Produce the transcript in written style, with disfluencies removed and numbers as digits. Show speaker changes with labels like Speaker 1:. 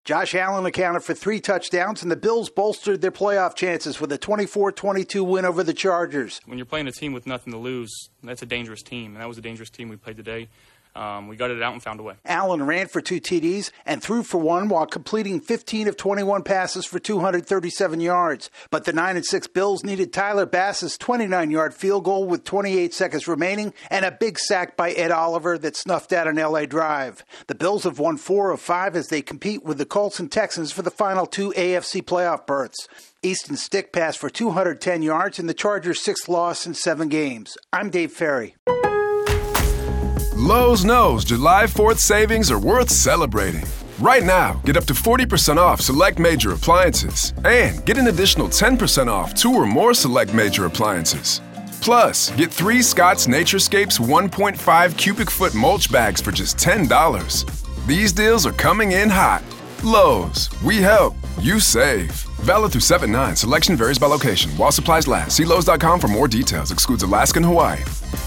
Speaker 1: Josh Allen accounted for 3 touchdowns, and the Bills bolstered their playoff chances with a 24-22 win over the Chargers.
Speaker 2: When you're playing a team with nothing to lose, that's a dangerous team, and that was a dangerous team we played today. We got it out and found a way.
Speaker 1: Allen ran for 2 TDs and threw for 1 while completing 15 of 21 passes for 237 yards. But the 9-6 Bills needed Tyler Bass's 29-yard field goal with 28 seconds remaining and a big sack by Ed Oliver that snuffed out an LA drive. The Bills have won 4 of 5 as they compete with the Colts and Texans for the final 2 AFC playoff berths. Easton Stick passed for 210 yards in the Chargers' 6th loss in 7 games. I'm Dave Ferry.
Speaker 3: Lowe's knows July 4th savings are worth celebrating. Right now, get up to 40% off select major appliances and get an additional 10% off 2 or more select major appliances. Plus, get 3 Scott's Naturescapes 1.5 cubic foot mulch bags for just $10. These deals are coming in hot. Lowe's, we help, you save. Valid through 7/9. Selection varies by location. While supplies last. See Lowe's.com for more details. Excludes Alaska and Hawaii.